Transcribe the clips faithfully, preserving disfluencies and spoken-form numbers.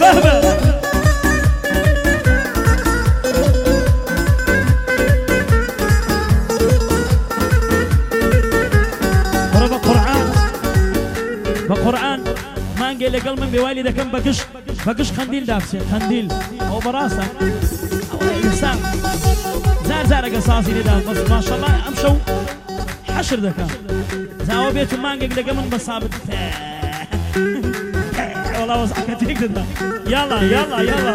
بقرآن ما نقول لقل من بوالدة كم بكش بكش خنديل دافسي خنديل أو براسة أو إنسان زار زار قصاصي لداف بس ما شاء الله أمشوا حشر ذكا زاو بيتو ما نقول لقل من بصابت والله وزعك تقدر يلا يلا يلا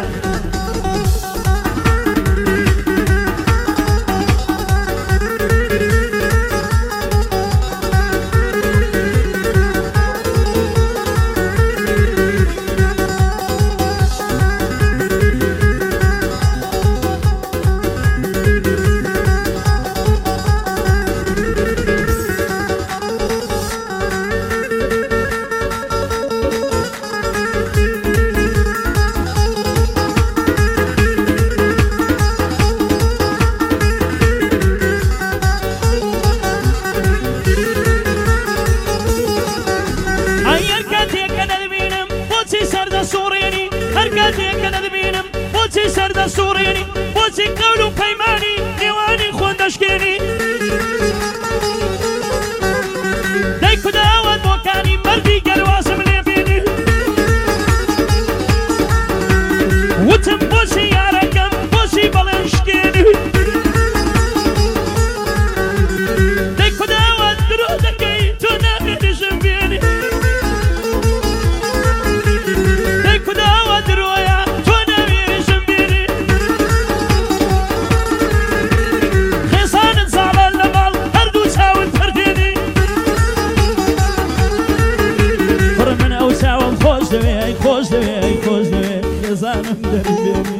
سرد سوريني بوزي قولو بيماني ديواني خوان دشكيني دايكو داوات وكاني مردي قلواسم ليبيني وتم بوزي يا رقم بوزي بلنشكيني دايكو داوات درودكي تنامي دجنبيني دايكو داوات درويا خوش دوی خوش دوی خوش دوی یزانم دربیانی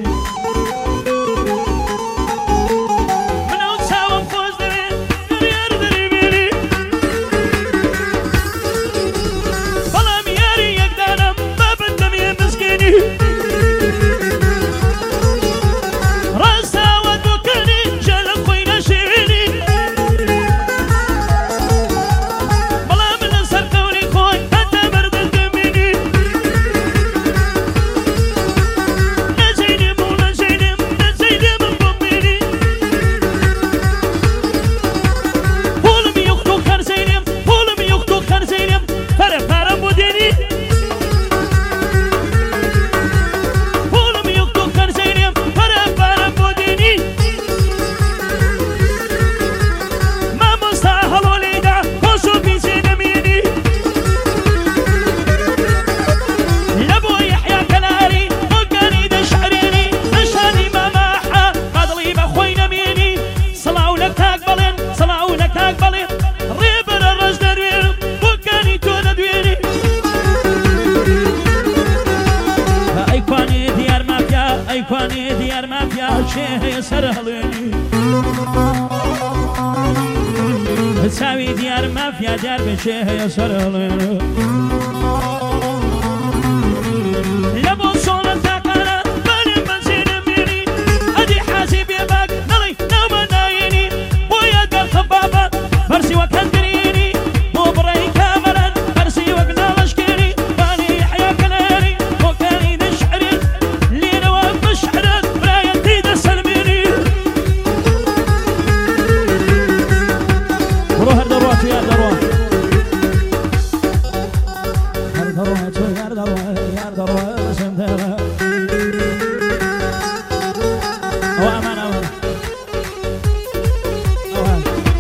من اون سوام خوش دوی دریار دربیانی بلام یاری یک دانم بابندم یه مسکینی راستا و دوکنی جل خوی نشینی بلام نصر قولی خوی حتی بردن دمینی ایکانی دیار مافیا چه سرهلونی ساوی دیار مافیا دیار بچه سرهلونی لبو صون تاکارا بله منزل میری ادی حاسب یباک نلی نام ناینی باید در خبابا فرسی وکن درینی مبرای کامران فرسی وکن لشکری بانی حیا کناری وکانی دشعری روح الدروات يا دروات يا دروات يا دروات يا دروات سندها او امان امان اوان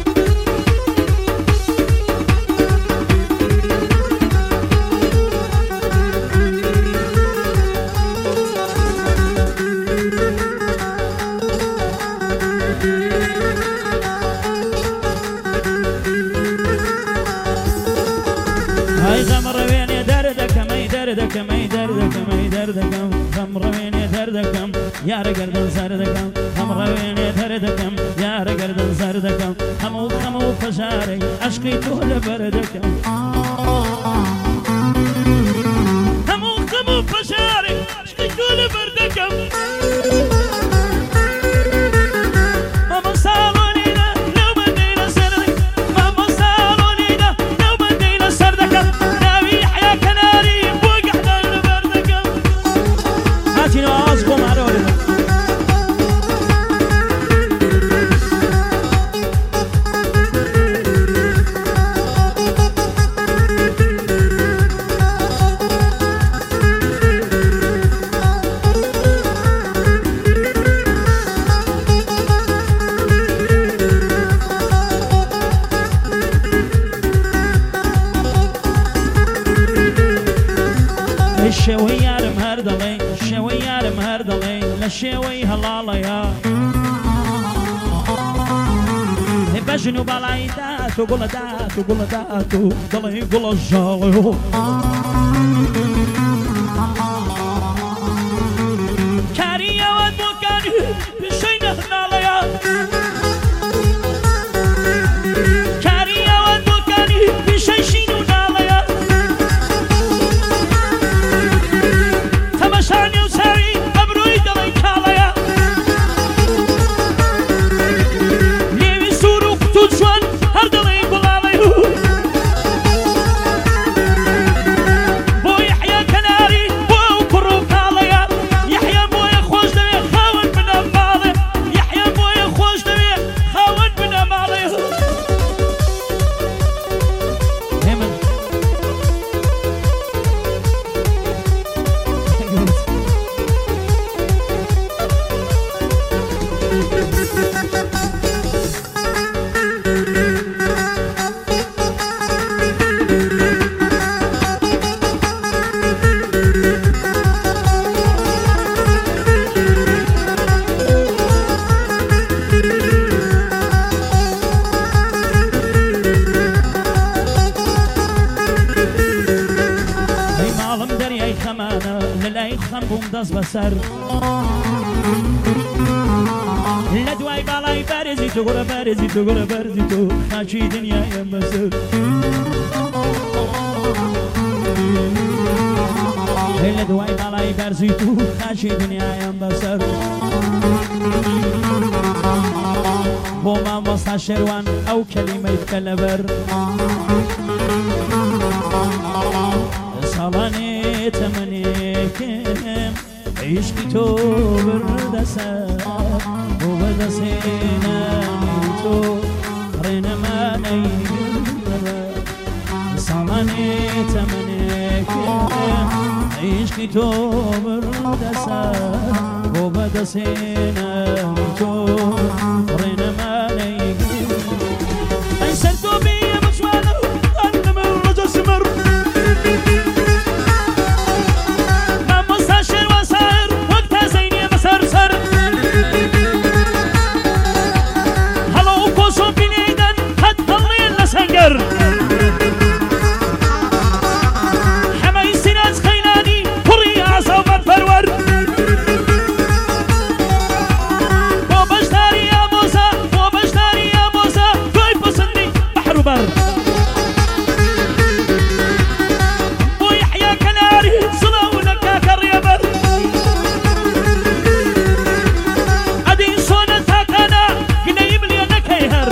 هاي غمر وين دردك ما دردك ما دردك ما دردك غمر وين دردك يا رجل زردك غمر وين دردك يا رجل زردك همو همو فشاري اشقي طول بردك همو همو فشاري اشقي طول بردك تينو أصبو معروري الشوي يارم هردلي الشوي يارم هردلي للشوي هلالا يا بجنو بلاي داتو قول داتو قول داتو دلي قول الجاليو كاريا ودموكاني بشي نهنالا يا كاريا ودموكاني بشي شينو نالا يا تمشاني وساري أبروي دلي كاليا ليوي سورو فتوشوان هردلي قلالي بو يحيى كناري بو كرو كاليا يحيى بو يخوش دمي خاون من أمالي يحيى بو يخوش دمي خاون من أمالي همن هي معلم درياي خمانة للاي خنبوم داز بسر لدواي بالاي بارزي تو غرا بارزي تو غرا بارزي تو خاشي دنيا يمسر لدواي بالاي بارزي تو خاشي دنيا يمسر بوما مصا شروان او كلمة كلبر صلاني تمنيكم عيشكي تو بردسا وبدسينا تو رينا ما نيجي صلاني تمنيكم عيشكي تو بردسا وبدسينا تو رينا ما نيجي انسرتو بيا مشوانا انا من رجل سمر حماي سناز خيلاني فري عصوب الفرور وبشتاري يا موسى وبشتاري يا موسى كيف بصني بحر بر ويحيى كناري صلاة لك كريبر أدين صونة تاكانا قنيم لي أنا كيهر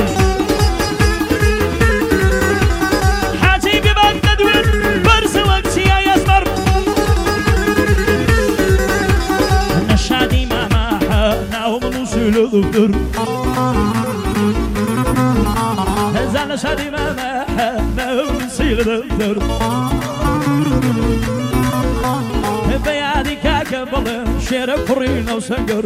الشادي ما معها ناهم نوصل دكتور هزال شادي ما معها ناهم نوصل دكتور بيادي كاكبل شير فرين وسنجر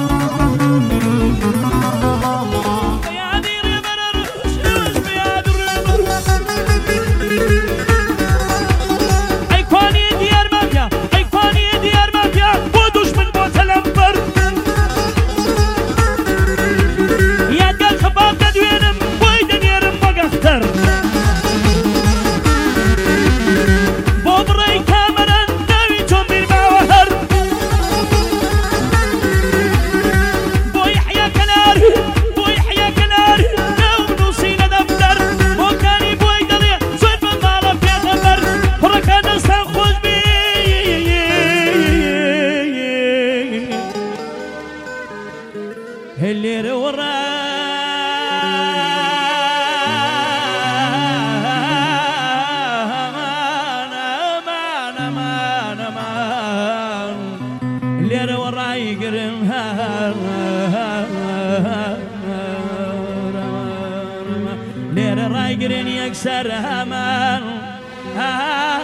بيادي ريبر شوش بيادي ريبر ايقوني ديار مافيا ايقوني ديار مافيا بودوش من بوت الانبر يا قال خباب تدوينم ويدن يرم بقختر بوبري كامرا ناوي تومبير باوهر بو يحيى كنار بو يحيى كنار ناو نوصينا دفتر وكاني بو يدلي زوج مالا في خبر فركان استنخوش بي اللي رورا اللي لير رايقرين يكسر همان